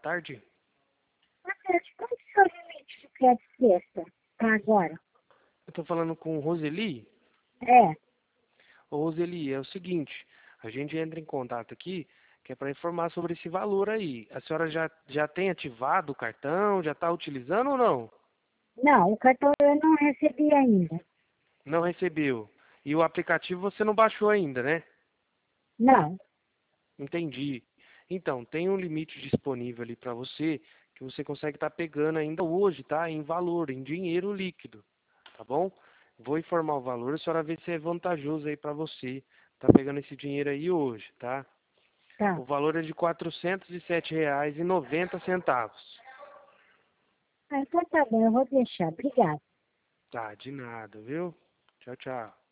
tarde. Boa tarde. Qual que é o seu limite de crédito sexta? Tá agora? Eu tô falando com Roseli. É. Ô, Roseli, é o seguinte, a gente entra em contato aqui, que é para informar sobre esse valor aí. A senhora já tem ativado o cartão, já está utilizando ou não? Não, o cartão eu não recebi ainda. Não recebeu. E o aplicativo você não baixou ainda, né? Não. Entendi. Então, tem um limite disponível ali para você, que você consegue estar pegando ainda hoje, tá? Em valor, em dinheiro líquido, tá bom? Vou informar o valor, a senhora vê se é vantajoso aí para você, tá pegando esse dinheiro aí hoje, tá? Tá. O valor é de R$ 407,90. Ah, então tá bom, eu vou deixar. Obrigada. Tá, de nada, viu? Tchau, tchau.